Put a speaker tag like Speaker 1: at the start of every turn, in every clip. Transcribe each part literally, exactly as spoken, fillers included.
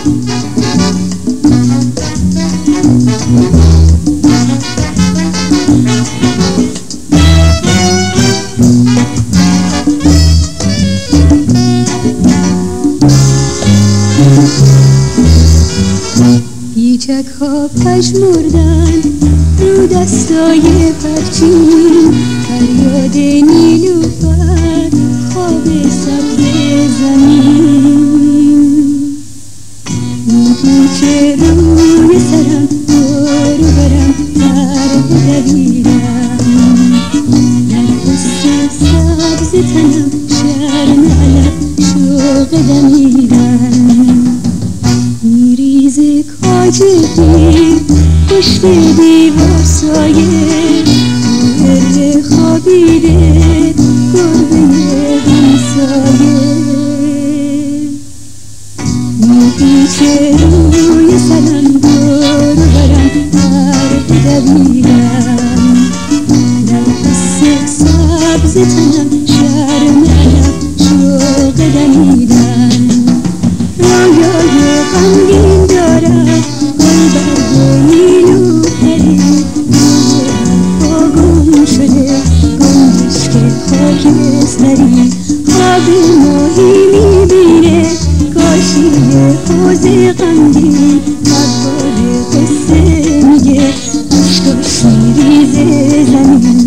Speaker 1: بیچک ها پژمردن رو دستای پرچین، فریاد نیلوفر خواب سبز زمین میپیچه روی سرم، دور و برم پر بدویرم، در پست سبز تنم شرم علف شوق دمیرم. میریزه کاجگی پشت دیوار سایه، گرد خوابیده گربه همسایه، میپیچه روی سرم، دور و برم پر بدویرم، در پست سبز تنم شرم علف شوق دمیرم. رویای غمگین دارد گلبرگ نیلوفری، روی حرفا گم شده گنجشک خاکستری، خواب ماهی میبینه کاشی حوض غمگین، مدبار قصه میگه اشکاش میریزه زمین.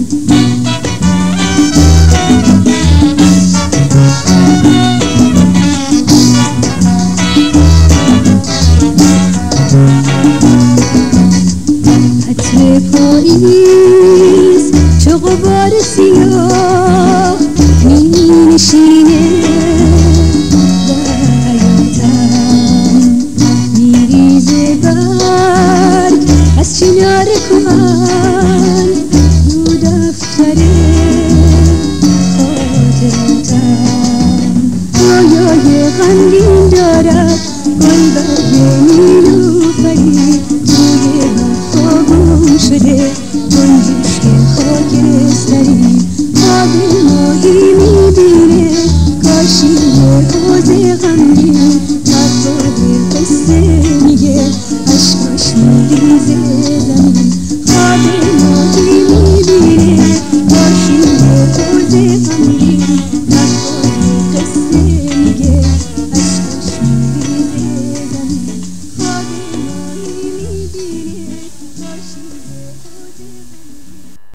Speaker 1: عطر پاییز چو غبار سیاه می نشینه در حیاتم، میریزه برگ از چنار کهن رو دفتر خاطراتم. رویای غمگین دارد گلبرگ نیلوفری، روی حرفا گم شده گنجشک خاکستری، خواب ماهی میبینه کاشی